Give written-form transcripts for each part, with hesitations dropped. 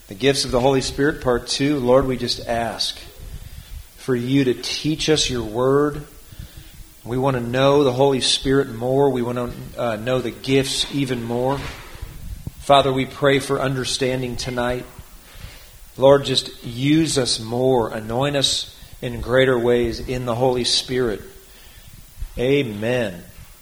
The gifts of the Holy Spirit, part 2. Lord, we just ask for you to teach us your word. We want to know the Holy Spirit more. We want to know the gifts even more. Father, we pray for understanding tonight. Lord, just use us more. Anoint us in greater ways in the Holy Spirit. Amen.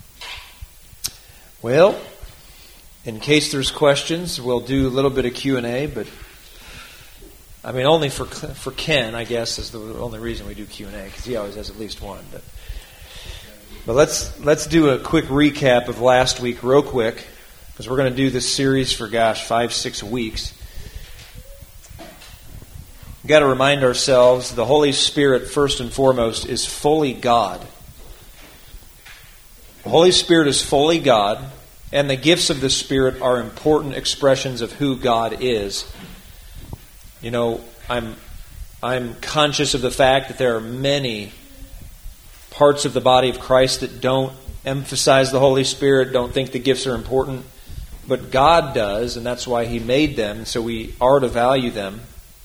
Well, in case there's questions, we'll do a little bit of Q&A, but only for Ken, I guess, is the only reason we do Q&A, because he always has at least one. But let's do a quick recap of last week real quick, because we're going to do this series for, 5-6 weeks. We've got to remind ourselves the Holy Spirit, first and foremost, is fully God. The Holy Spirit is fully God, and the gifts of the Spirit are important expressions of who God is. You know, I'm conscious of the fact that there are many parts of the body of Christ that don't emphasize the Holy Spirit, don't think the gifts are important, but God does, and that's why He made them, so we are to value them.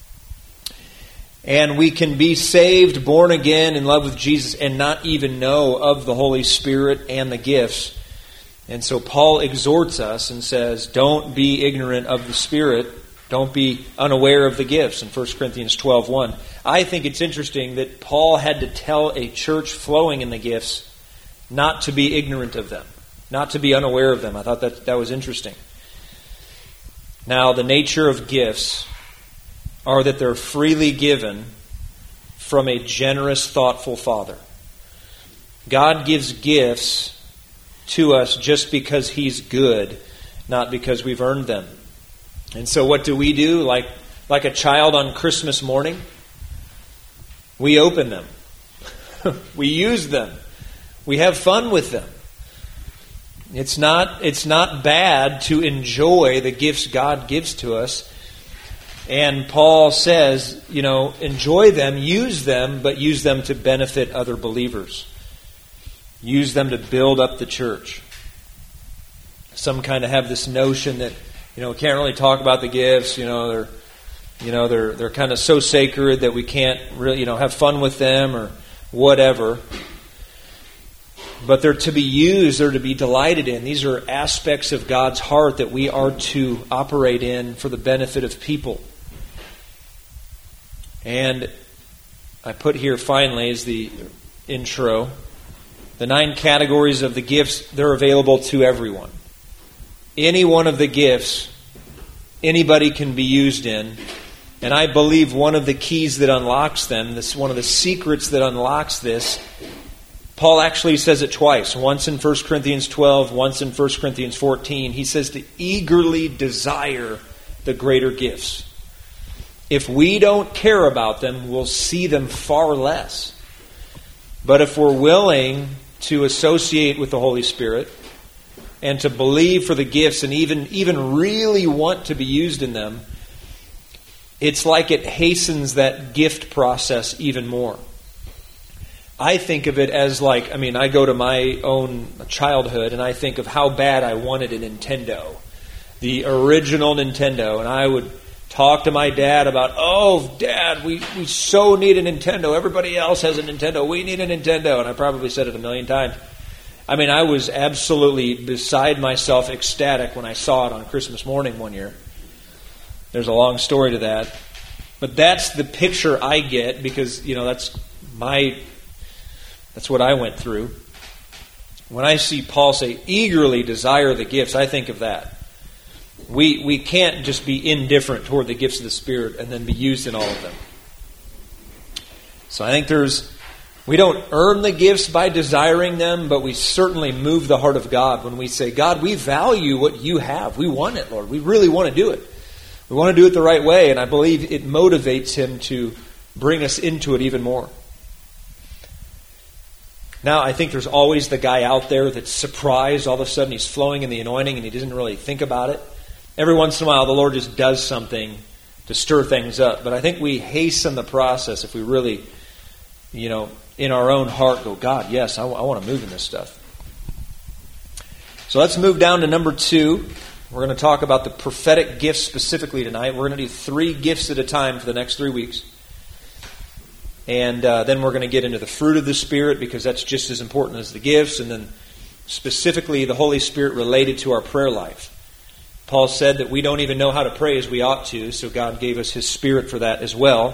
And we can be saved, born again, in love with Jesus, and not even know of the Holy Spirit and the gifts. And so Paul exhorts us and says, don't be ignorant of the Spirit. Don't be unaware of the gifts in 1 Corinthians 12:1. I think it's interesting that Paul had to tell a church flowing in the gifts not to be ignorant of them, not to be unaware of them. I thought that was interesting. Now, the nature of gifts are that they're freely given from a generous, thoughtful Father. God gives gifts to us just because He's good, not because we've earned them. And so what do? Like a child on Christmas morning? We open them. We use them. We have fun with them. It's not bad to enjoy the gifts God gives to us. And Paul says, enjoy them, use them, but use them to benefit other believers. Use them to build up the church. Some kind of have this notion that, we can't really talk about the gifts, they're kind of so sacred that we can't really, have fun with them or whatever. But they're to be used, they're to be delighted in. These are aspects of God's heart that we are to operate in for the benefit of people. And I put here finally as the intro, the 9 categories of the gifts, they're available to everyone. Any one of the gifts, anybody can be used in. And I believe one of the keys that unlocks them, one of the secrets that unlocks this, Paul actually says it twice. Once in 1 Corinthians 12, once in 1 Corinthians 14. He says to eagerly desire the greater gifts. If we don't care about them, we'll see them far less. But if we're willing to associate with the Holy Spirit and to believe for the gifts and even really want to be used in them, it's like it hastens that gift process even more. I think of it as I go to my own childhood and I think of how bad I wanted a Nintendo. The original Nintendo. And I would talk to my dad about, Dad, we so need a Nintendo. Everybody else has a Nintendo. We need a Nintendo. And I probably said it 1,000,000 times. I was absolutely beside myself ecstatic when I saw it on Christmas morning one year. There's a long story to that. But that's the picture I get because, that's what I went through. When I see Paul say, eagerly desire the gifts, I think of that. We can't just be indifferent toward the gifts of the Spirit and then be used in all of them. So I think we don't earn the gifts by desiring them, but we certainly move the heart of God when we say, God, we value what you have. We want it, Lord. We really want to do it. We want to do it the right way, and I believe it motivates Him to bring us into it even more. Now, I think there's always the guy out there that's surprised. All of a sudden he's flowing in the anointing and he doesn't really think about it. Every once in a while the Lord just does something to stir things up. But I think we hasten the process if we really, in our own heart go, God, yes, I want to move in this stuff. So let's move down to number 2. We're going to talk about the prophetic gifts specifically tonight. We're going to do 3 gifts at a time for the next 3 weeks. And then we're going to get into the fruit of the Spirit, because that's just as important as the gifts. And then specifically the Holy Spirit related to our prayer life. Paul said that we don't even know how to pray as we ought to, so God gave us His Spirit for that as well.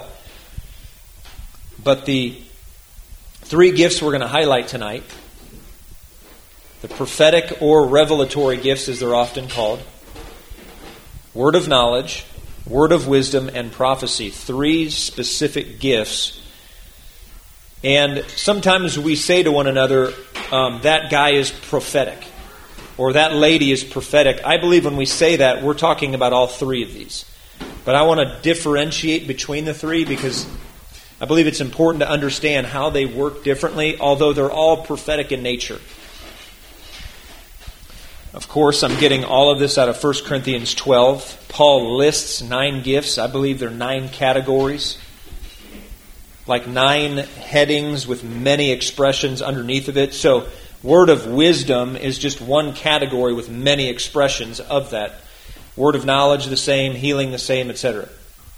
But the 3 gifts we're going to highlight tonight, the prophetic or revelatory gifts as they're often called, word of knowledge, word of wisdom, and prophecy. 3 specific gifts. And sometimes we say to one another, that guy is prophetic, or that lady is prophetic. I believe when we say that, we're talking about all 3 of these. But I want to differentiate between the 3, because I believe it's important to understand how they work differently, although they're all prophetic in nature. Of course, I'm getting all of this out of 1 Corinthians 12. Paul lists 9 gifts. I believe there are 9 categories, like 9 headings with many expressions underneath of it. So, word of wisdom is just one category with many expressions of that. Word of knowledge the same, healing the same, etc.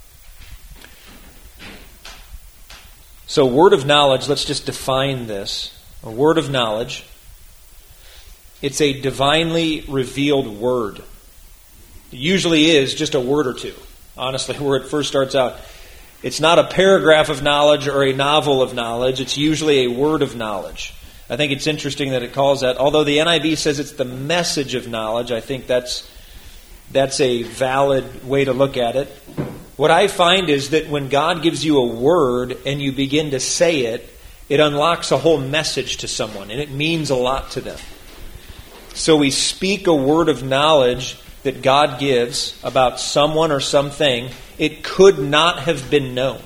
So, word of knowledge, let's just define this. A word of knowledge, it's a divinely revealed word. It usually is just a word or two, honestly, where it first starts out. It's not a paragraph of knowledge or a novel of knowledge. It's usually a word of knowledge. I think it's interesting that it calls that. Although the NIV says it's the message of knowledge, I think that's a valid way to look at it. What I find is that when God gives you a word and you begin to say it, it unlocks a whole message to someone, and it means a lot to them. So we speak a word of knowledge that God gives about someone or something. It could not have been known.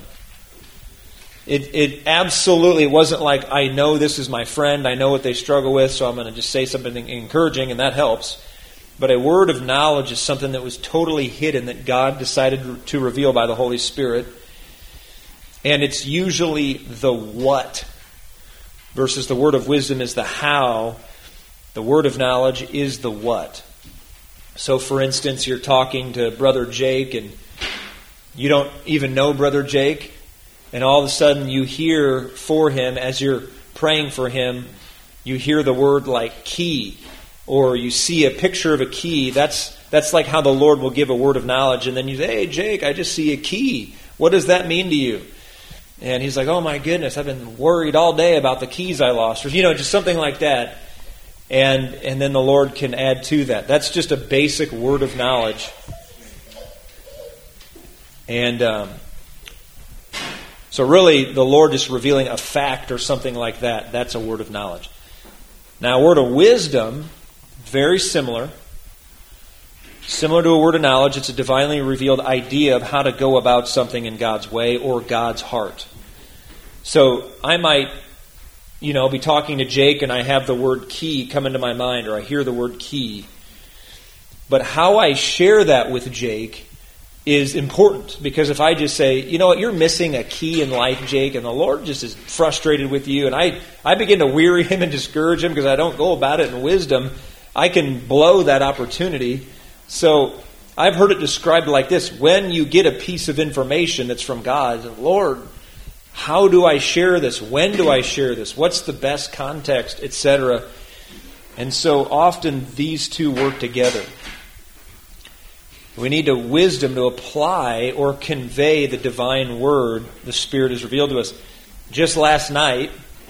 It absolutely wasn't like, I know this is my friend, I know what they struggle with, so I'm going to just say something encouraging, and that helps. But a word of knowledge is something that was totally hidden that God decided to reveal by the Holy Spirit. And it's usually the what versus the word of wisdom is the how. The word of knowledge is the what. So, for instance, you're talking to Brother Jake, and you don't even know Brother Jake, and all of a sudden you hear for him, as you're praying for him, you hear the word like key, or you see a picture of a key. That's like how the Lord will give a word of knowledge, and then you say, hey, Jake, I just see a key. What does that mean to you? And he's like, oh my goodness, I've been worried all day about the keys I lost, or just something like that. And then the Lord can add to that. That's just a basic word of knowledge. And so really, the Lord is revealing a fact or something like that. That's a word of knowledge. Now, a word of wisdom, very similar. Similar to a word of knowledge, it's a divinely revealed idea of how to go about something in God's way or God's heart. So I might be talking to Jake and I have the word key come into my mind, or I hear the word key. But how I share that with Jake is important, because if I just say, you know what, you're missing a key in life, Jake, and the Lord just is frustrated with you, and I begin to weary him and discourage him because I don't go about it in wisdom, I can blow that opportunity. So I've heard it described like this: when you get a piece of information that's from God, Lord, how do I share this? When do I share this? What's the best context, etc.? And so often these two work together. We need wisdom to apply or convey the divine word the Spirit has revealed to us. Just last night,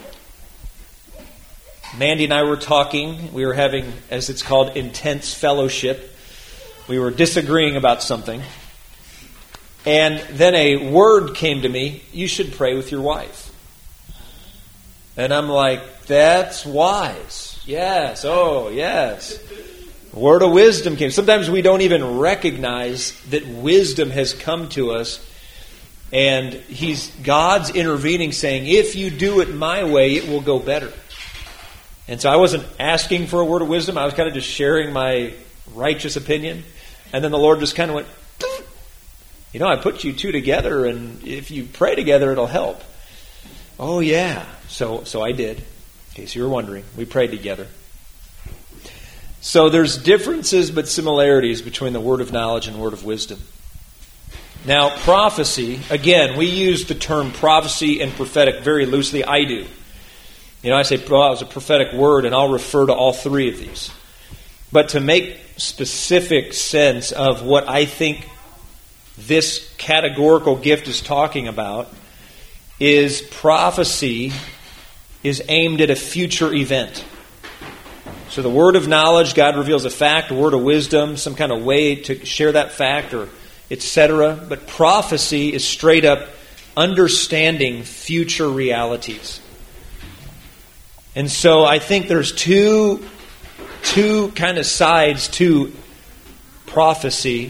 Mandy and I were talking. We were having, as it's called, intense fellowship. We were disagreeing about something. And then a word came to me: you should pray with your wife. And I'm like, that's wise. Yes, oh, yes. Word of wisdom came. Sometimes we don't even recognize that wisdom has come to us. And God's intervening, saying, if you do it my way, it will go better. And so I wasn't asking for a word of wisdom. I was kind of just sharing my righteous opinion. And then the Lord just kind of went, I put you two together, and if you pray together, it'll help. Oh, yeah. So I did. In case you were wondering, we prayed together. So there's differences but similarities between the word of knowledge and word of wisdom. Now, prophecy, again, we use the term prophecy and prophetic very loosely. I do. I say, well, it was a prophetic word, and I'll refer to all three of these. But to make specific sense of what I think this categorical gift is talking about is prophecy is aimed at a future event. So the word of knowledge, God reveals a fact, a word of wisdom, some kind of way to share that fact, or etc. But prophecy is straight up understanding future realities. And so I think there's two kind of sides to prophecy,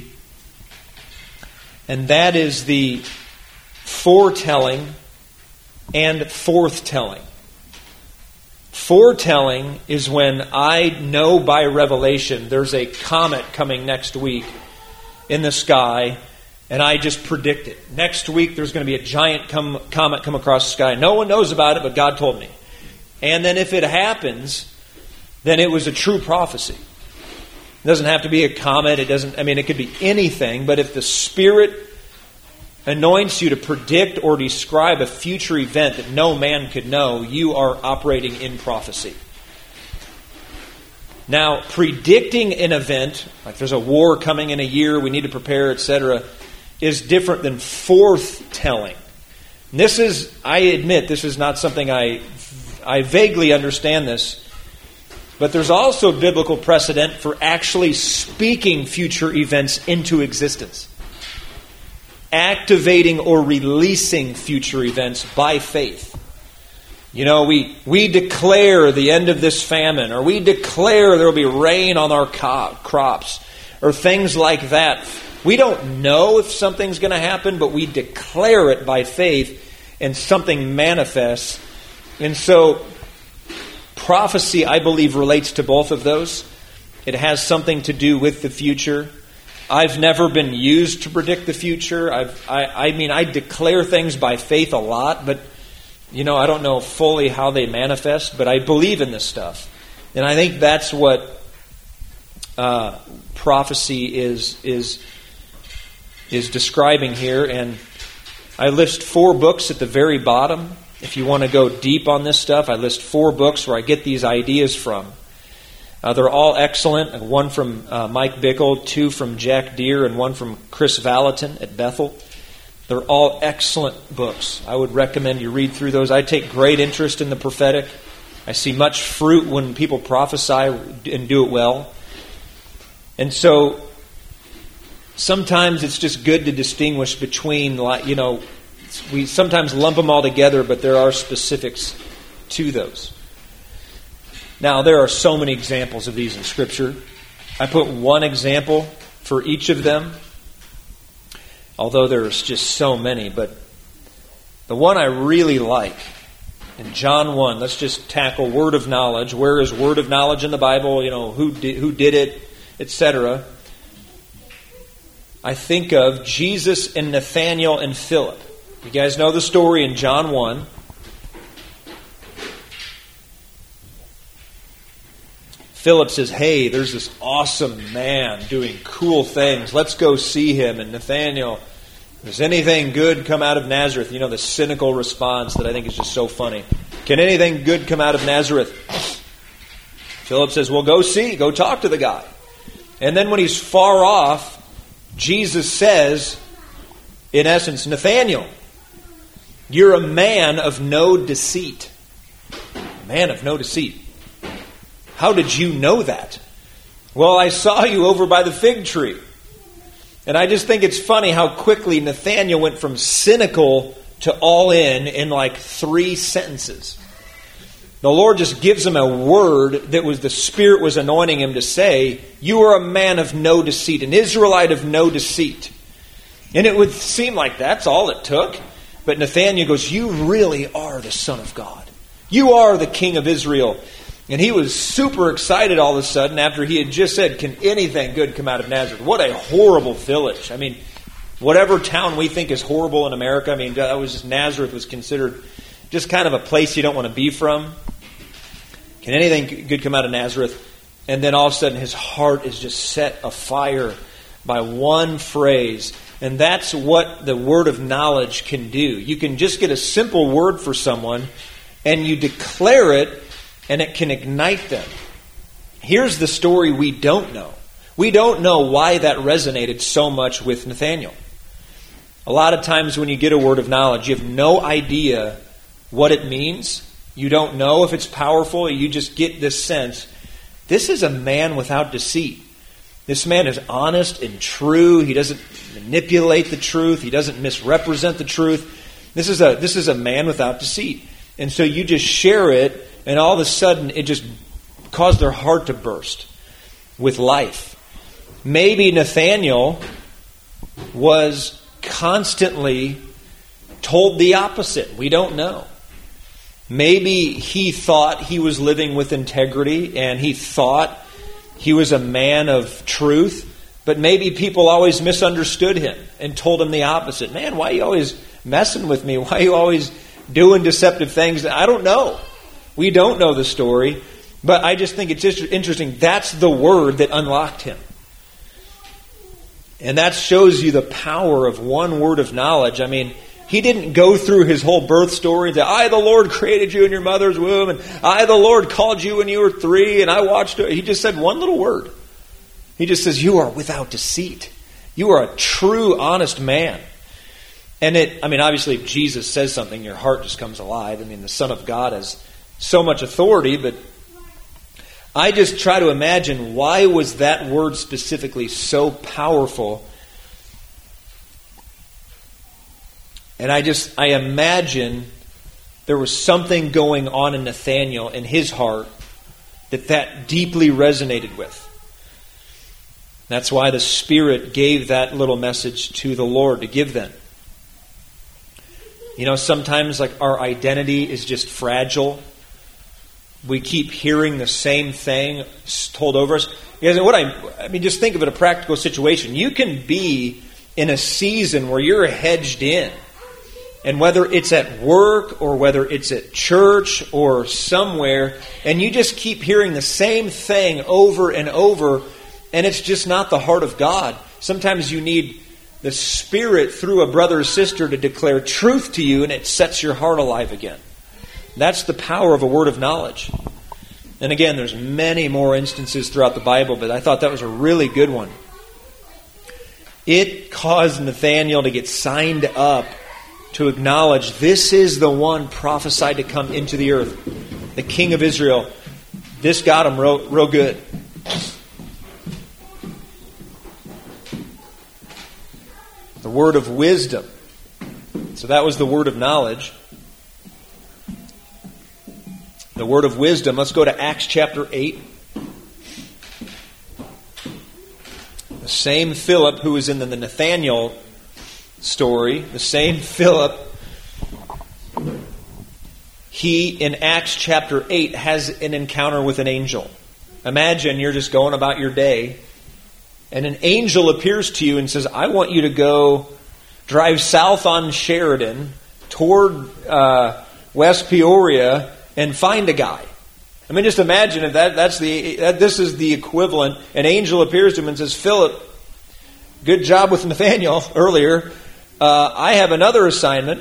and that is the foretelling and forthtelling. Foretelling is when I know by revelation there's a comet coming next week in the sky, and I just predict it. Next week there's going to be a giant comet come across the sky. No one knows about it, but God told me. And then if it happens, then it was a true prophecy. It doesn't have to be a comet. It could be anything. But if the Spirit anoints you to predict or describe a future event that no man could know, you are operating in prophecy. Now, predicting an event, like there's a war coming in a year, we need to prepare, etc., is different than forthtelling. And I admit, this is not something I vaguely understand this, but there's also biblical precedent for actually speaking future events into existence. Activating or releasing future events by faith. We declare the end of this famine, or we declare there will be rain on our crops, or things like that. We don't know if something's going to happen, but we declare it by faith, and something manifests. And so, prophecy, I believe, relates to both of those. It has something to do with the future. I've never been used to predict the future. I declare things by faith a lot, but I don't know fully how they manifest, but I believe in this stuff. And I think that's what prophecy is describing here. And I list 4 books at the very bottom. If you want to go deep on this stuff, I list 4 books where I get these ideas from. They're all excellent. 1 from Mike Bickle, 2 from Jack Deere, and 1 from Chris Valentin at Bethel. They're all excellent books. I would recommend you read through those. I take great interest in the prophetic. I see much fruit when people prophesy and do it well. And so sometimes it's just good to distinguish between, we sometimes lump them all together, but there are specifics to those. Now, there are so many examples of these in Scripture. I put one example for each of them, although there's just so many. But the one I really like, in John 1, let's just tackle word of knowledge. Where is word of knowledge in the Bible? Who did it, etc. I think of Jesus and Nathanael and Philip. You guys know the story in John 1. Philip says, hey, there's this awesome man doing cool things. Let's go see him. And Nathanael, does anything good come out of Nazareth? The cynical response that I think is just so funny. Can anything good come out of Nazareth? Philip says, well, go see. Go talk to the guy. And then when he's far off, Jesus says, in essence, Nathanael, you're a man of no deceit. A man of no deceit. How did you know that? Well, I saw you over by the fig tree. And I just think it's funny how quickly Nathanael went from cynical to all in like 3 sentences. The Lord just gives him a word that the Spirit was anointing him to say, you are a man of no deceit, an Israelite of no deceit. And it would seem like that's all it took. But Nathanael goes, you really are the Son of God. You are the King of Israel. And he was super excited all of a sudden after he had just said, can anything good come out of Nazareth? What a horrible village. Whatever town we think is horrible in America, Nazareth was considered just kind of a place you don't want to be from. Can anything good come out of Nazareth? And then all of a sudden his heart is just set afire by one phrase. And that's what the word of knowledge can do. You can just get a simple word for someone and you declare it and it can ignite them. Here's the story we don't know. We don't know why that resonated so much with Nathanael. A lot of times when you get a word of knowledge, you have no idea what it means. You don't know if it's powerful. You just get this sense, this is a man without deceit. This man is honest and true. He doesn't manipulate the truth. He doesn't misrepresent the truth. This is a man without deceit. And so you just share it, and all of a sudden it just caused their heart to burst with life. Maybe Nathanael was constantly told the opposite. We don't know. Maybe he thought he was living with integrity and he thought he was a man of truth, but maybe people always misunderstood him and told him the opposite. Man, why are you always messing with me? Why are you always doing deceptive things? I don't know. We don't know the story, but I just think it's interesting. That's the word that unlocked him. And that shows you the power of one word of knowledge. I mean, he didn't go through his whole birth story and say, I, the Lord, created you in your mother's womb, and I, the Lord, called you when you were 3, and I watched it. He just said one little word. He just says, you are without deceit. You are a true, honest man. And obviously, if Jesus says something, your heart just comes alive. I mean, the Son of God has so much authority, but I just try to imagine, why was that word specifically so powerful? And I imagine there was something going on in Nathanael, in his heart, that deeply resonated with. That's why the Spirit gave that little message to the Lord to give them. You know, sometimes like our identity is just fragile. We keep hearing the same thing told over us. Just think of it, a practical situation. You can be in a season where you're hedged in. And whether it's at work or whether it's at church or somewhere, and you just keep hearing the same thing over and over, and it's just not the heart of God. Sometimes you need the Spirit through a brother or sister to declare truth to you, and it sets your heart alive again. That's the power of a word of knowledge. And again, there's many more instances throughout the Bible, but I thought that was a really good one. It caused Nathanael to get signed up to acknowledge this is the one prophesied to come into the earth, the King of Israel. This got him real good. The word of wisdom. So that was the word of knowledge. The word of wisdom. Let's go to Acts chapter 8. The same Philip who was in the Nathanael story, the same Philip, he in Acts chapter 8 has an encounter with an angel. Imagine you're just going about your day and an angel appears to you and says, I want you to go drive south on Sheridan toward West Peoria and find a guy. I mean, just imagine if this is the equivalent. An angel appears to him and says, Philip, good job with Nathanael earlier. I have another assignment.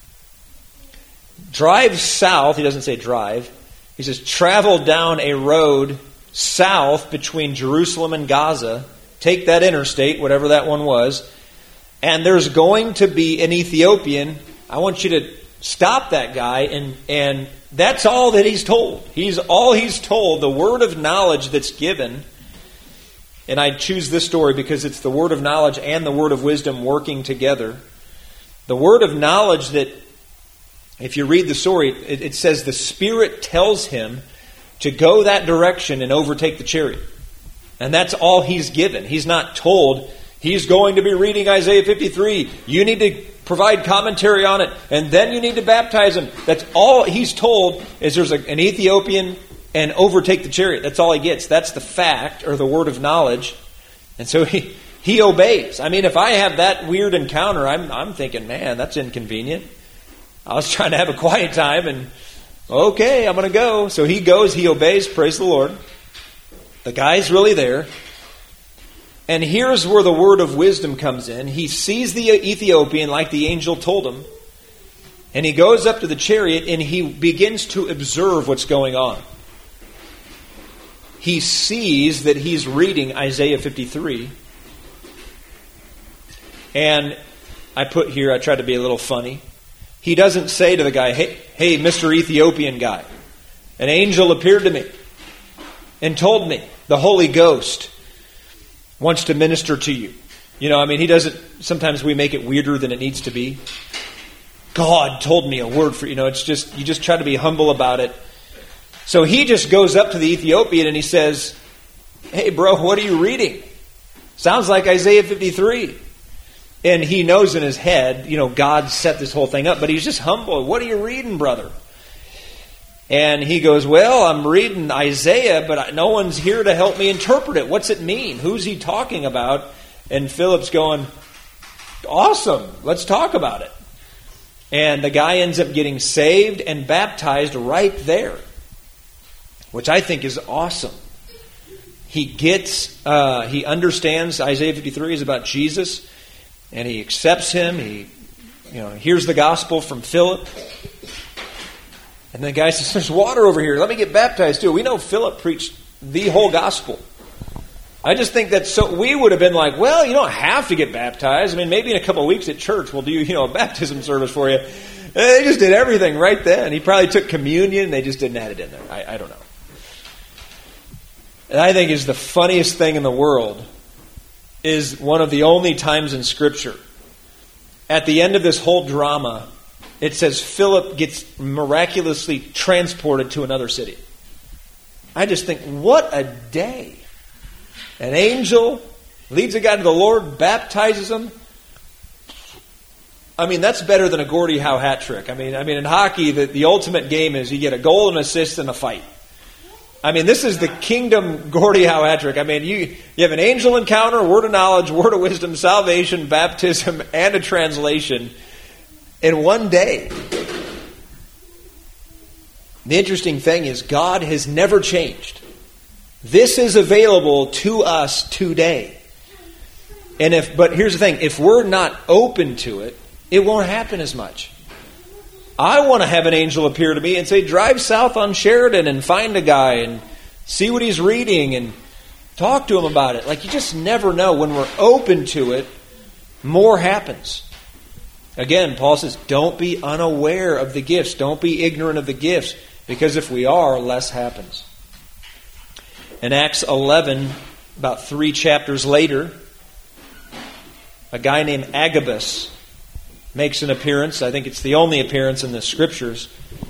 Drive south. He doesn't say drive. He says travel down a road south between Jerusalem and Gaza. Take that interstate, whatever that one was. And there's going to be an Ethiopian. I want you to stop that guy. And that's all that he's told. He's told. The word of knowledge that's given. And I choose this story because it's the word of knowledge and the word of wisdom working together. The word of knowledge that, if you read the story, it says the Spirit tells him to go that direction and overtake the chariot. And that's all he's given. He's not told he's going to be reading Isaiah 53. You need to provide commentary on it. And then you need to baptize him. That's all he's told is there's an Ethiopian and overtake the chariot. That's all he gets. That's the fact or the word of knowledge. And so he obeys. I mean, if I have that weird encounter, I'm thinking, man, that's inconvenient. I was trying to have a quiet time and, okay, I'm going to go. So he goes, he obeys, praise the Lord. The guy's really there. And here's where the word of wisdom comes in. He sees the Ethiopian like the angel told him. And he goes up to the chariot and he begins to observe what's going on. He sees that he's reading Isaiah 53. And I put here, I tried to be a little funny. He doesn't say to the guy, hey, Mr. Ethiopian guy, an angel appeared to me and told me the Holy Ghost wants to minister to you. He doesn't, sometimes we make it weirder than it needs to be. God told me a word for, it's just, you just try to be humble about it. So he just goes up to the Ethiopian and he says, hey bro, what are you reading? Sounds like Isaiah 53. And he knows in his head, God set this whole thing up, but he's just humble. What are you reading, brother? And he goes, well, I'm reading Isaiah, but no one's here to help me interpret it. What's it mean? Who's he talking about? And Philip's going, awesome, let's talk about it. And the guy ends up getting saved and baptized right there, which I think is awesome. He understands Isaiah 53 is about Jesus, and he accepts him. He, hears the gospel from Philip. And the guy says, there's water over here. Let me get baptized too. We know Philip preached the whole gospel. I just think that we would have been like, well, you don't have to get baptized. Maybe in a couple of weeks at church we'll do, a baptism service for you. And they just did everything right then. He probably took communion and they just didn't add it in there. I don't know. And I think is the funniest thing in the world is one of the only times in Scripture. At the end of this whole drama, it says Philip gets miraculously transported to another city. I just think, what a day. An angel leads a guy to the Lord, baptizes him. That's better than a Gordie Howe hat trick. In hockey, the ultimate game is you get a goal, an assist, and a fight. This is the kingdom Gordie Howe hat trick. You have an angel encounter, word of knowledge, word of wisdom, salvation, baptism, and a translation in one day. The interesting thing is God has never changed. This is available to us today. But here's the thing, if we're not open to it, it won't happen as much. I want to have an angel appear to me and say, drive south on Sheridan and find a guy and see what he's reading and talk to him about it. You just never know. When we're open to it, more happens. Again, Paul says, don't be unaware of the gifts. Don't be ignorant of the gifts. Because if we are, less happens. In Acts 11, about 3 chapters later, a guy named Agabus makes an appearance. I think it's the only appearance in the Scriptures.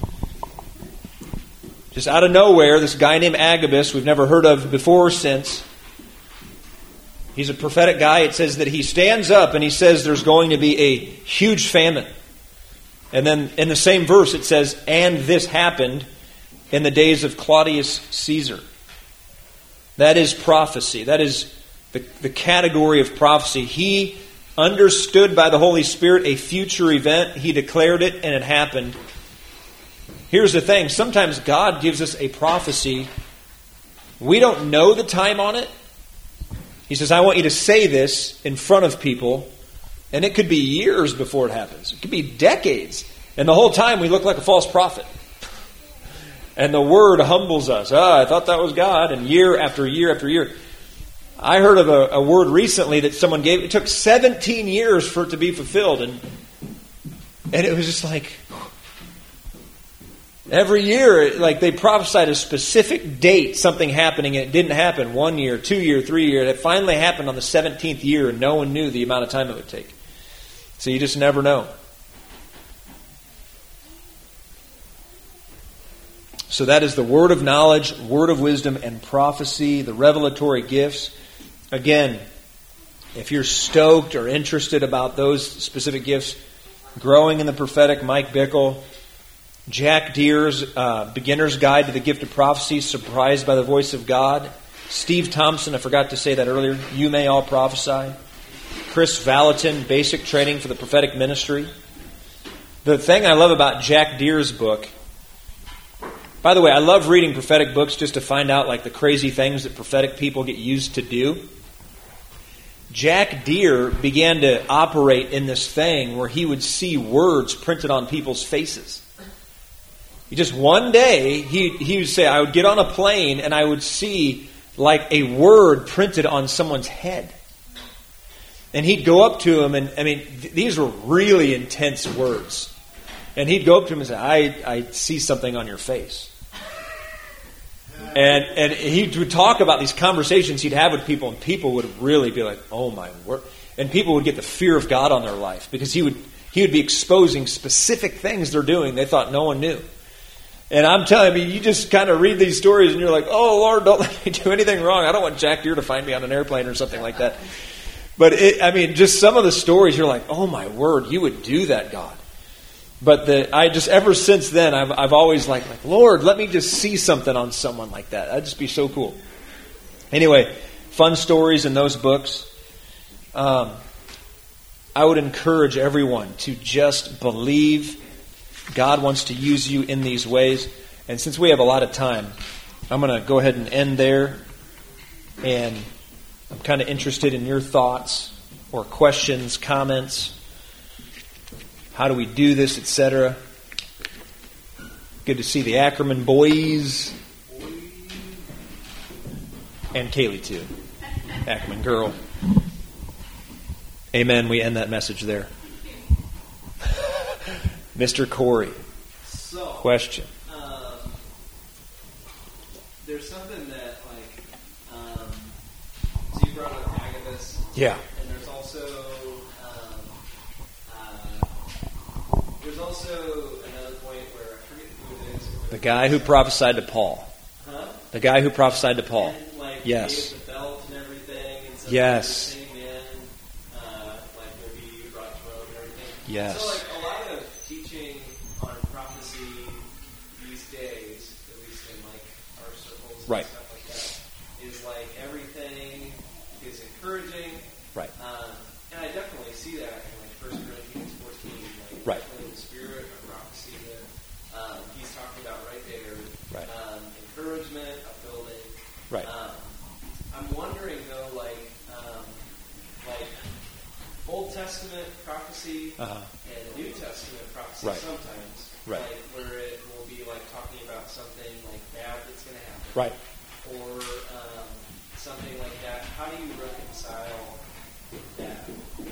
Just out of nowhere, this guy named Agabus, we've never heard of before or since. He's a prophetic guy. It says that he stands up and he says there's going to be a huge famine. And then in the same verse it says, and this happened in the days of Claudius Caesar. That is prophecy. That is the category of prophecy. He understood by the Holy Spirit a future event. He declared it and it happened. Here's the thing. Sometimes God gives us a prophecy. We don't know the time on it. He says, I want you to say this in front of people. And it could be years before it happens. It could be decades. And the whole time we look like a false prophet. And the word humbles us. I thought that was God. And year after year after year. I heard of a word recently that someone gave. It took 17 years for it to be fulfilled. And it was just like, every year, they prophesied a specific date, something happening, and it didn't happen 1 year, 2 year, 3 year. It finally happened on the 17th year, and no one knew the amount of time it would take. So you just never know. So that is the word of knowledge, word of wisdom, and prophecy, the revelatory gifts. Again, if you're stoked or interested about those specific gifts, Growing in the Prophetic, Mike Bickle, Jack Deere's Beginner's Guide to the Gift of Prophecy, Surprised by the Voice of God, Steve Thompson, I forgot to say that earlier, You May All Prophesy, Chris Valentin, Basic Training for the Prophetic Ministry. The thing I love about Jack Deere's book By the way, I love reading prophetic books just to find out like the crazy things that prophetic people get used to do. Jack Deere began to operate in this thing where he would see words printed on people's faces. Just one day, he would say, I would get on a plane and I would see like a word printed on someone's head. And he'd go up to him, and I mean, these were really intense words. And he'd go up to him and say, I see something on your face. And he would talk about these conversations he'd have with people, and people would really be like, oh my word. And people would get the fear of God on their life because he would be exposing specific things they're doing they thought no one knew. And I'm telling you, you just kind of read these stories and you're like, oh Lord, don't let me do anything wrong. I don't want Jack Deere to find me on an airplane or something like that. But just some of the stories, you're like, oh my word, you would do that, God. But ever since then, I've always like, Lord, let me just see something on someone like that. That'd just be so cool. Anyway, fun stories in those books. I would encourage everyone to just believe God wants to use you in these ways. And since we have a lot of time, I'm going to go ahead and end there. And I'm kind of interested in your thoughts or questions, comments. How do we do this, etc. Good to see the Ackerman boys. And Kaylee too. Ackerman girl. Amen. We end that message there. Mr. Corey. So, question. There's something that, so you brought up Agabus. Yeah. And there's also another point where I forget who it is. The guy who prophesied to Paul. Huh? The guy who prophesied to Paul. And, yes. gave the belt and everything. And yes. Came in, maybe you brought throne and everything. Yes. So, a lot of teaching on prophecy these days, at least in our circles right. and stuff like that, is everything is encouraging. Right. And I definitely see that in 1 Corinthians 14, right. The spirit of prophecy that he's talking about right there. Right. Encouragement, upbuilding. Right. I'm wondering though, Old Testament prophecy and New Testament prophecy right. sometimes, right. Where it will be talking about something bad that's going to happen, right, or something like that. How do you reconcile that?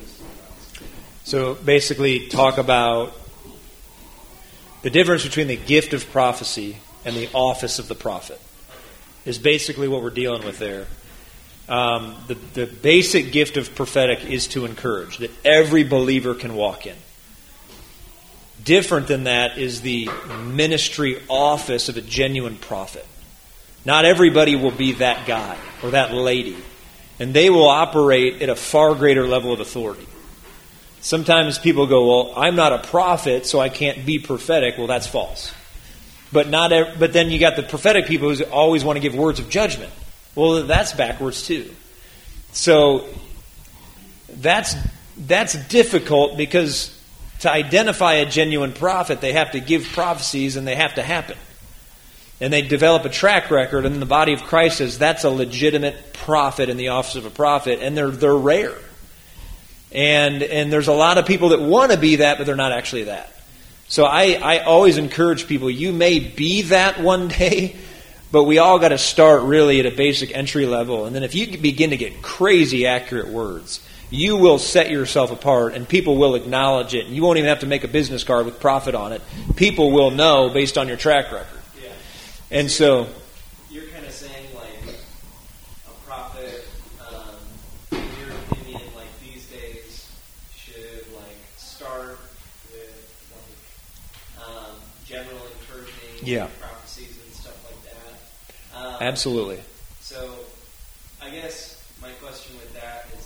So basically, talk about the difference between the gift of prophecy and the office of the prophet. Is basically what we're dealing with there. The basic gift of prophetic is to encourage, that every believer can walk in. Different than that is the ministry office of a genuine prophet. Not everybody will be that guy or that lady, and they will operate at a far greater level of authority. Sometimes people go, well, I'm not a prophet, so I can't be prophetic. Well, that's false. But then you got the prophetic people who always want to give words of judgment. Well, that's backwards too. So that's difficult because to identify a genuine prophet, they have to give prophecies and they have to happen. And they develop a track record, and the body of Christ says that's a legitimate prophet in the office of a prophet, and they're rare. And there's a lot of people that want to be that, but they're not actually that. So I always encourage people, you may be that one day, but we all got to start really at a basic entry level. And then if you begin to get crazy accurate words, you will set yourself apart and people will acknowledge it. And you won't even have to make a business card with prophet on it. People will know based on your track record. Yeah. And so you're kind of saying a prophet, in your opinion, these days should start with general encouraging prophecies and stuff like that. Absolutely. So, I guess my question with that is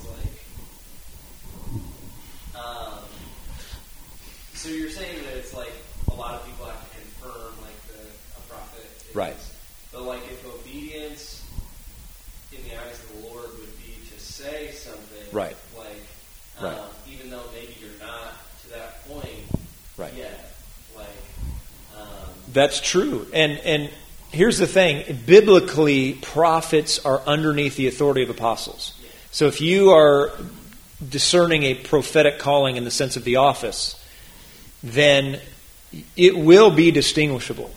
so you're saying that it's a lot of people have to confirm a prophet is, right. But if obedience in the eyes of the Lord would be to say something, right. Right. Even though maybe you're not to that point right. yet, That's true. And here's the thing. Biblically, prophets are underneath the authority of apostles. So if you are discerning a prophetic calling in the sense of the office, then it will be distinguishable.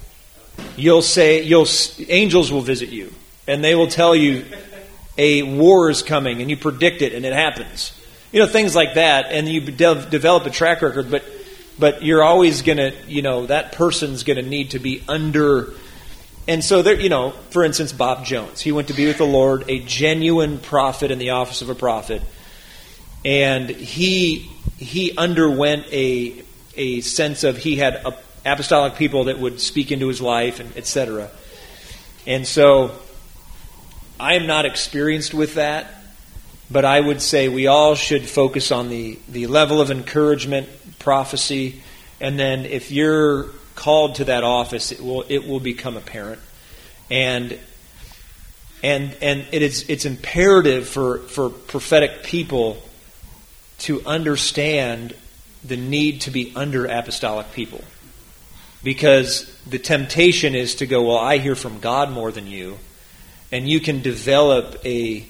Angels will visit you, and they will tell you a war is coming, and you predict it, and it happens. Things like that, and you develop a track record, but you're always going to, that person's going to need to be under. And so there, for instance, Bob Jones, he went to be with the Lord, a genuine prophet in the office of a prophet, and he underwent a sense of he had apostolic people that would speak into his life, and etc. And so I am not experienced with that, but I would say we all should focus on the level of encouragement, prophecy, and then if you're called to that office, it will become apparent. And it's imperative for prophetic people to understand the need to be under apostolic people. Because the temptation is to go, well, I hear from God more than you. And you can develop a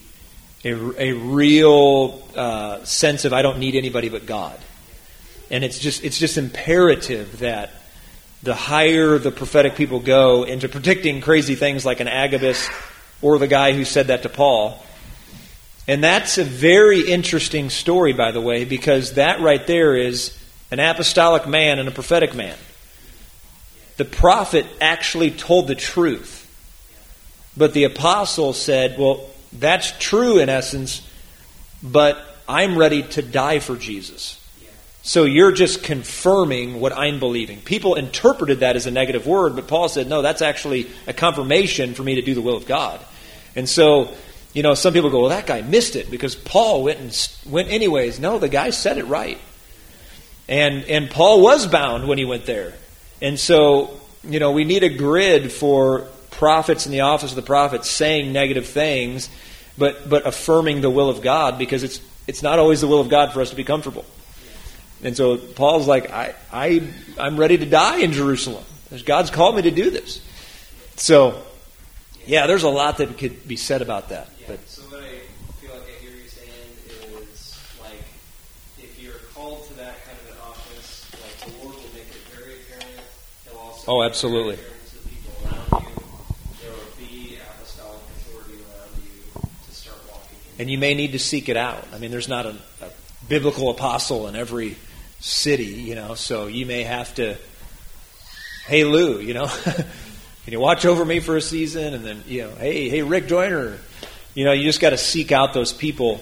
real sense of I don't need anybody but God. And it's just imperative that the higher the prophetic people go into predicting crazy things like an Agabus or the guy who said that to Paul. And that's a very interesting story, by the way, because that right there is an apostolic man and a prophetic man. The prophet actually told the truth. But the apostle said, well, that's true in essence, but I'm ready to die for Jesus. So you're just confirming what I'm believing. People interpreted that as a negative word, but Paul said, no, that's actually a confirmation for me to do the will of God. And so, some people go, well, that guy missed it because Paul went anyways. No, the guy said it right. And Paul was bound when he went there. And so, we need a grid for prophets in the office of the prophet saying negative things, but affirming the will of God, because it's not always the will of God for us to be comfortable. And so Paul's like, I'm ready to die in Jerusalem. God's called me to do this. So, yeah, there's a lot that could be said about that. Yeah. But so what I feel like I hear you saying is, like, if you're called to that kind of an office, like, the Lord will make it very apparent. He'll also absolutely. make it very apparent to the people around you. There will be apostolic authority around you to start walking in. And you may need to seek it out. I mean, there's not a biblical apostle in every city, so you may have to, hey Lou, can you watch over me for a season? And then, hey Rick Joyner, you just got to seek out those people.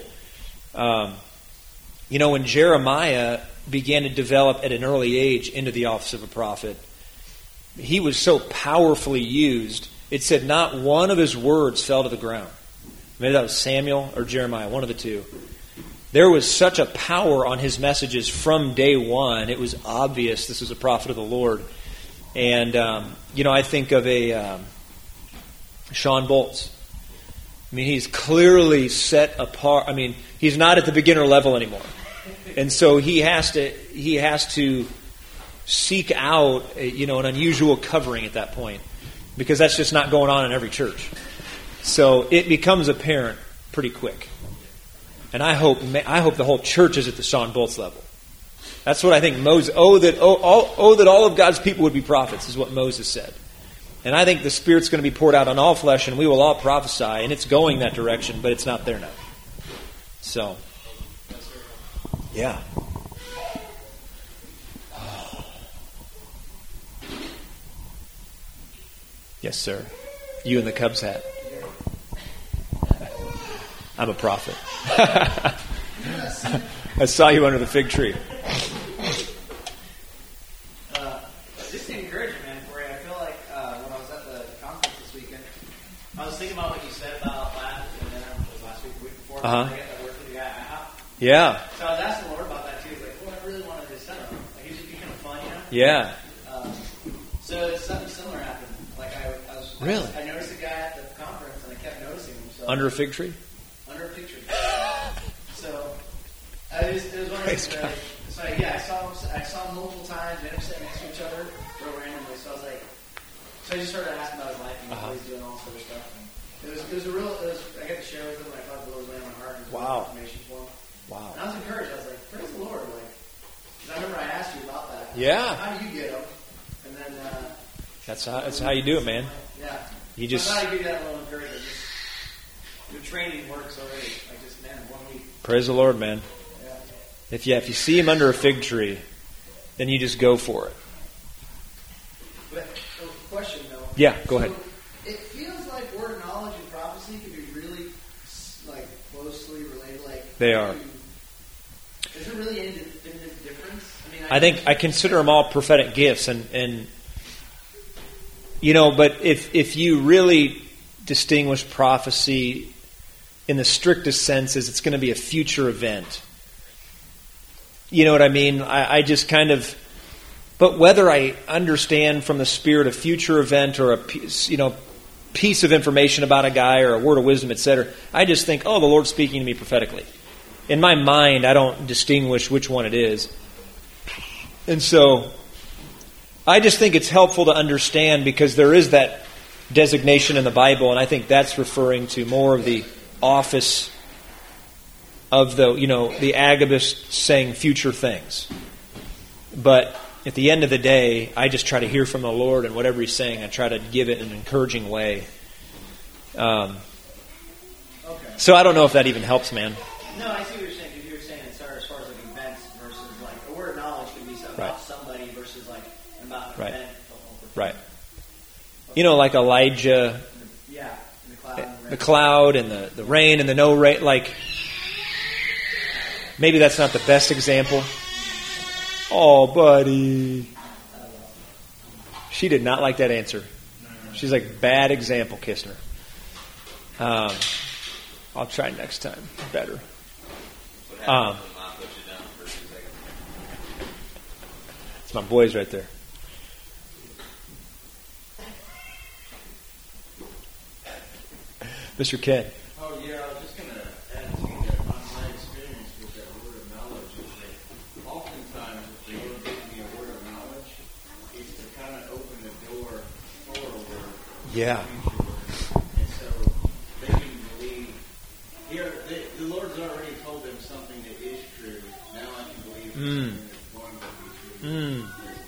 When Jeremiah began to develop at an early age into the office of a prophet, he was so powerfully used, it said not one of his words fell to the ground. Maybe that was Samuel or Jeremiah, one of the two. There was such a power on his messages from day one. It was obvious this was a prophet of the Lord. And, I think of a Sean Boltz. I mean, he's clearly set apart. I mean, he's not at the beginner level anymore. And so he has to seek out, an unusual covering at that point, because that's just not going on in every church. So it becomes apparent pretty quick. And I hope the whole church is at the Sean Boltz level. That's what I think Moses. That all of God's people would be prophets is what Moses said. And I think the Spirit's going to be poured out on all flesh, and we will all prophesy. And it's going that direction, but it's not there now. So, yeah. Yes, sir. You in the Cubs hat. I'm a prophet. I saw you under the fig tree. Just an encouragement, man, for you. I feel like when I was at the conference this weekend, I was thinking about what you said about last week, the week before. I worked with the guy at IHOP. Yeah. So I was asking the Lord about that too. He's like, I really wanted to send him. Like, he's just kind of fun, Yeah. So something similar happened. Like Really? I noticed a guy at the conference, and I kept noticing him. So Under a fig tree? Under a fig tree. So it was one of those. So I saw him multiple times. We ended up sitting next to each other real randomly. So I was like, So I just started asking about his life and what he's doing, all sort of stuff. And it was a real. I got to share with him. I thought the Lord was laying on my heart. And Wow. Information for him. Wow. And I was encouraged. I was like, praise the Lord. Like, because I remember I asked you about that. Yeah. How do you get them? And then. That's how you do it, man. Yeah. You just. I thought I'd give you that little encouragement. Your training works already. Like just 1 week. Praise the Lord, man. Yeah. If you see him under a fig tree, then you just go for it. But question though. Yeah, go ahead. It feels like word of knowledge and prophecy can be really like closely related. Like They are. Is there really any definitive difference? I think I consider them all prophetic gifts, and but if you really distinguish prophecy in the strictest sense, is it's going to be a future event. You know what I mean? I just kind of. But whether I understand from the spirit a future event or a piece of information about a guy or a word of wisdom, etc., I just think, the Lord's speaking to me prophetically. In my mind, I don't distinguish which one it is. And so, I just think it's helpful to understand because there is that designation in the Bible, and I think that's referring to more of the office of the Agabus saying future things. But at the end of the day, I just try to hear from the Lord, and whatever He's saying, I try to give it in an encouraging way. Okay. So I don't know if that even helps, man. No, I see what you're saying. Because you were saying as far as like events versus like a word of knowledge can be something about somebody versus like about an event. Right. Like Elijah. Yeah, in the cloud. The cloud and the rain and the no rain. Like, maybe that's not the best example. Oh, buddy. She did not like that answer. She's like, bad example, Kistner. I'll try next time. Better. It's my boys right there. Mr. Ken. Oh, yeah, I was just going to add to that. My experience with that word of knowledge is that oftentimes if the Lord gives me a word of knowledge, it's to kind of open the door for a word. Yeah. And so they can believe. Here, the Lord's already told them something that is true. Now I can believe something that's going to be true.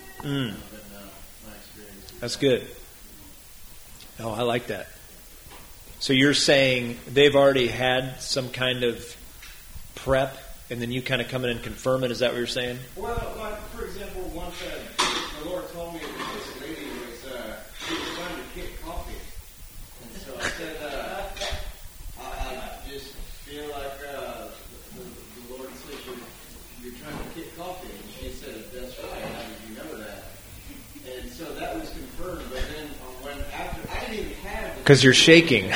My experience. That's good. Oh, I like that. So you're saying they've already had some kind of prep, and then you kind of come in and confirm it? Is that what you're saying? Well, like, for example, once the Lord told me that this lady she was trying to kick coffee. And so I said, I just feel like the Lord said you're trying to kick coffee. And she said, that's right. How did you know that? And so that was confirmed. But then after I didn't even have because you're shaking.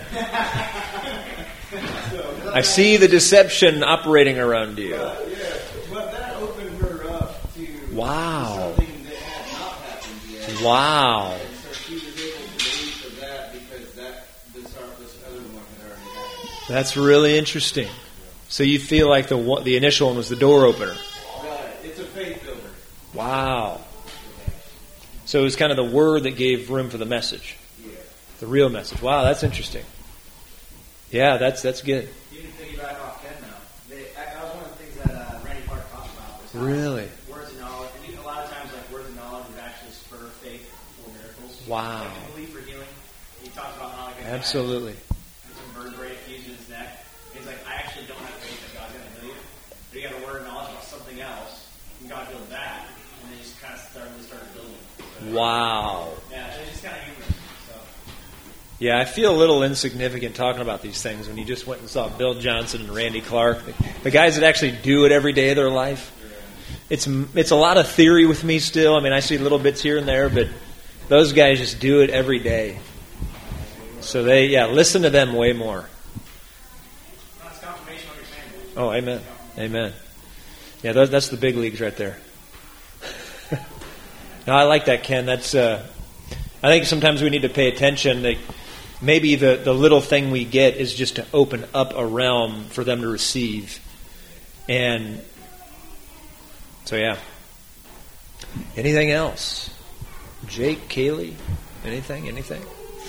I see the deception operating around you. But that opened her up to Wow. something that had not happened yet. Wow. And so she was able to believe for that because this other one had already happened. That's really interesting. So you feel like the initial one was the door opener. Right. It's a faith builder. Wow. So it was kind of the word that gave room for the message. Yeah. The real message. Wow, that's interesting. Yeah, that's good. You can piggyback off Ken now. That was one of the things that Randy Clark talked about. Was how Really? Words of knowledge. And a lot of times, like words of knowledge would actually spur faith for miracles. Wow. Like to believe for healing. He talks about how like a Absolutely. guy had some vertebrae fused in his neck. He's like, I actually don't have faith that God's going to heal you, but he had a word of knowledge about something else, and God healed that, and then he just kind of started building. So, Wow. yeah, it's just kind of humorous. So. Yeah, I feel a little insignificant talking about these things when you just went and saw Bill Johnson and Randy Clark, the guys that actually do it every day of their life. It's a lot of theory with me still. I mean, I see little bits here and there, but those guys just do it every day. So listen to them way more. That's confirmation of what you're saying. Oh, amen. Amen. Yeah, that's the big leagues right there. No, I like that, Ken. That's. I think sometimes we need to pay attention. Maybe the little thing we get is just to open up a realm for them to receive. And so, yeah. Anything else? Jake, Kaylee? Anything? I'm just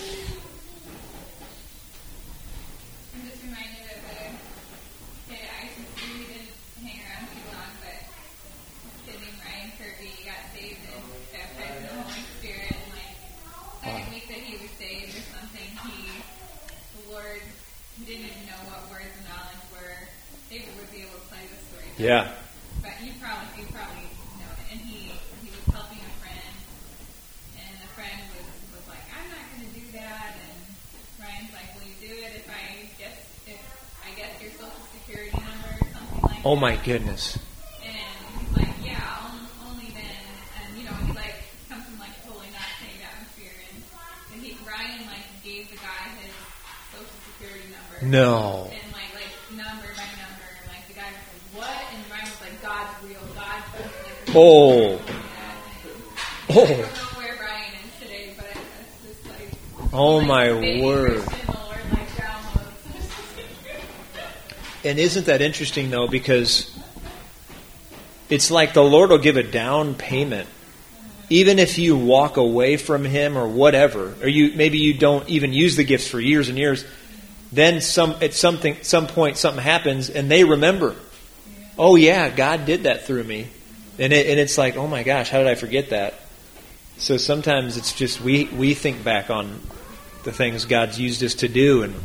reminded of a kid at ICC who didn't hang around too long, but a kid named Ryan Kirby got saved and baptized in the Holy Spirit. And like second week that he was saved or something, the Lord, he didn't even know what words of knowledge were. David would be able to tell you the story. Yeah. But you probably know it. And he was helping a friend, and the friend was like, I'm not going to do that. And Ryan's like, will you do it if I guess your social security number or something like that? Oh my goodness. And he's like, yeah, only then. And he like comes from like totally not safe atmosphere. And Ryan like gave the guy his social security number. No. And like number by number, like the guy was like, what? And Ryan was like, God's real, God's real. Like, Oh. I don't know where Ryan is today, but it's just like, Oh like, my baby word. Christian, the Lord like downloads. And isn't that interesting though? Because it's like the Lord will give a down payment, even if you walk away from Him or whatever, or maybe you don't even use the gifts for years and years. Then at some point something happens, and they remember. Oh yeah, God did that through me, and it's like, oh my gosh, how did I forget that? So sometimes it's just we think back on the things God's used us to do, and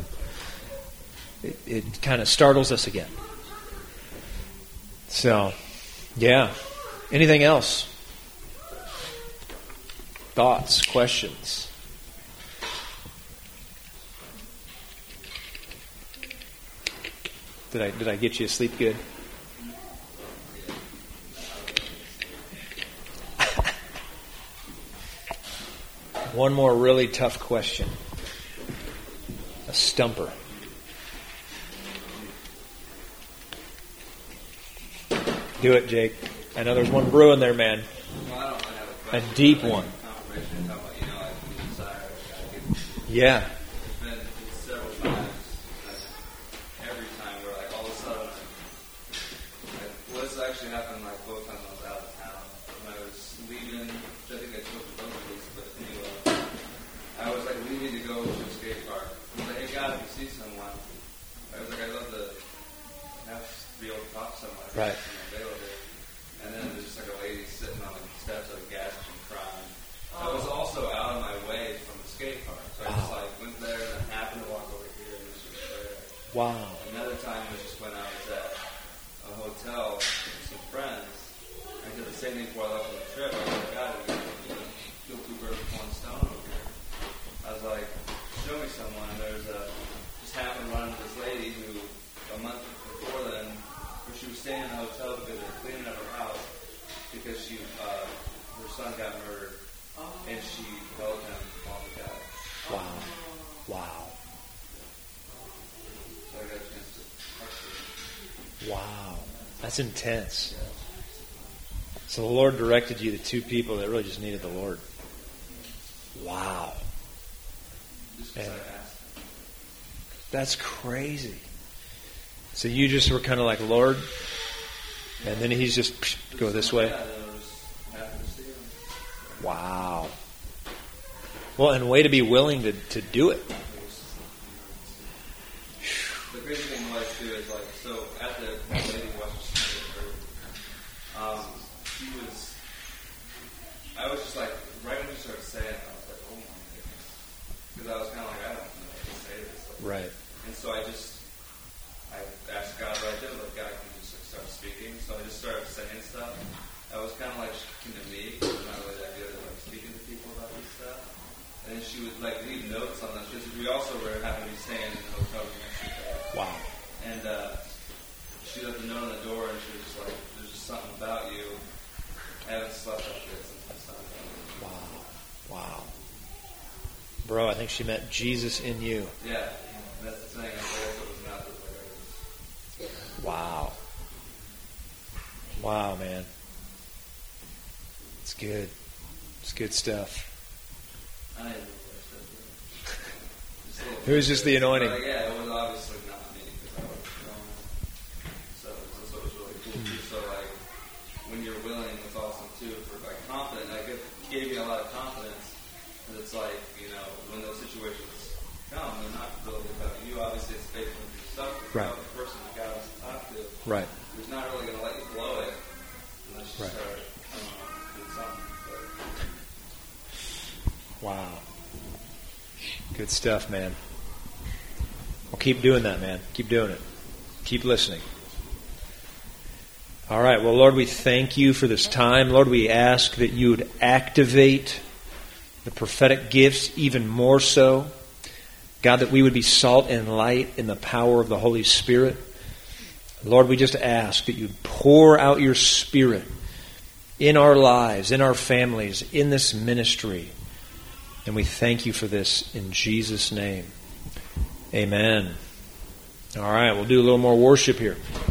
it kind of startles us again. So, yeah. Anything else? Thoughts, questions? Did I get you to sleep good? One more really tough question. A stumper. Do it, Jake. I know there's one brewing there, man. Well, I don't really have a A question. deep one. Confirmation, how about, like the desire of God gives you. Yeah. It's been several times, every time where like all of a sudden, well, this actually happened like both times I was out of town. When I was leaving, which I think I told you both of these, but anyway, I was like leaving to go to a skate park. I was like, hey God, if you see someone, I was like, I'd love to be able to talk to someone. Right. And then there's just like a lady sitting on the steps of a gas station crying. I was also out of my way from the skate park, so I just like went there and then happened to walk over here and was just there. Wow. Another time was just when I was at a hotel with some friends. I did the same thing before I left on the trip. I was like, God, kill two birds with one stone over here. I was like, show me someone. And just happened to run into this lady who a month before then, where she was staying in the hotel because they were cleaning up her house because her son got murdered, and she held him while he died. Wow. Wow. So I got a chance to talk to her. Wow. That's intense. So the Lord directed you to two people that really just needed the Lord. Wow. Just because And- I asked him. That's crazy. So you just were kind of like, Lord, and then He's just go this way. Yeah, I was happy to see him. Wow. Well, and way to be willing to do it. The crazy thing was too is like, so at the lady Washington, I was just like, right when she started saying it, I was like, oh my goodness, because I was kind of like, I don't know how to say this. Like, Right. And so I asked God what I did. Like, God, can you just start speaking? So I just started saying stuff. I was kind of like speaking to me, because I'm not really that good at like speaking to people about this stuff. And then she would like leave notes on this, because we also were happened to be staying in the hotel room next to each other. Wow. And she left a note on the door, and she was just like, "There's just something about you. I haven't slept like this since my son died." Wow. Wow. Bro, I think she meant Jesus in you. Yeah, that's the thing. I guess it was not the way. Wow. Wow, man. It's good. It's good stuff. I didn't know what I said. It was just the anointing. But, yeah, it was obviously not me because I was wrong. So it was really cool too. So like when you're willing, it's awesome too. For like confident, like it gave me a lot of confidence And it's like, when those situations come, they're not really about you. Obviously, it's faithful to yourself. But Right. the person that God has to talk to, Right. who's not really going to let you blow it unless you Right. start doing something. Wow. Good stuff, man. Well, keep doing that, man. Keep doing it. Keep listening. All right. Well, Lord, we thank you for this time. Lord, we ask that you would activate the prophetic gifts even more so. God, that we would be salt and light in the power of the Holy Spirit. Lord, we just ask that you pour out your Spirit in our lives, in our families, in this ministry. And we thank you for this in Jesus' name. Amen. All right, we'll do a little more worship here.